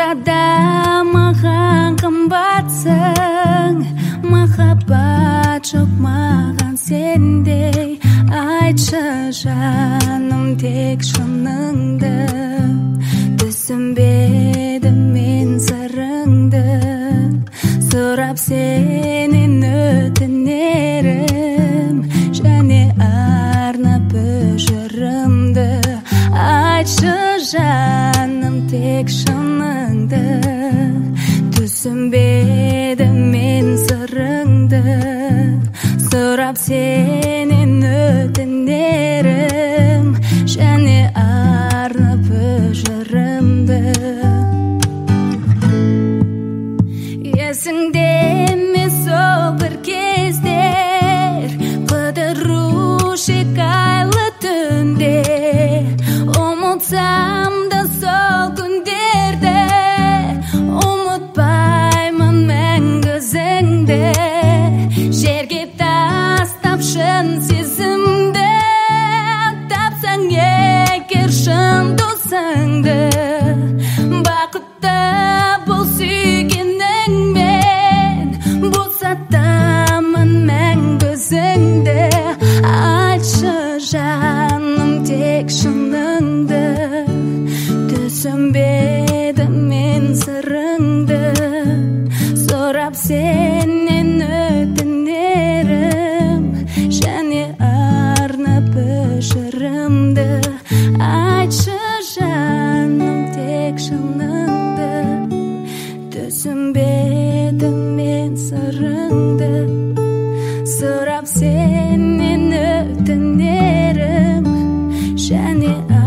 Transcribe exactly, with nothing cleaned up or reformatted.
да маған қымбатсың, махаббат жоқ маған сендей. Айтшы жаным тек шыныңды, түсінбедім мен сырыңды. Сұрап сенен өтінерім, және арнап жырымды. Айтшы жаным тек шыныңды, түсінбедім мен сырыңды. Сұрап сенен өтінерім, және арнап жырымды. Есіңде ме сол бір кездер, қыдырушы айлы түнде. Ұмытсам да сол күндерді, ұмытпаймын мәңгі өзіңді. Жерге тастап шын сезімді, тапсаң егер шын досыңды. Бақытты бол сүйгеніңмен, босатамын мәңгі өзіңді. Айтшы жаным тек шыныңды, түсінбедім мен сырыңды. Сұрап сенен өтінерім, және арнап жырымды. Айтшы жаным тек шыныңды, түсінбедім мен сырыңды. Сұрап сенен өтінерім, және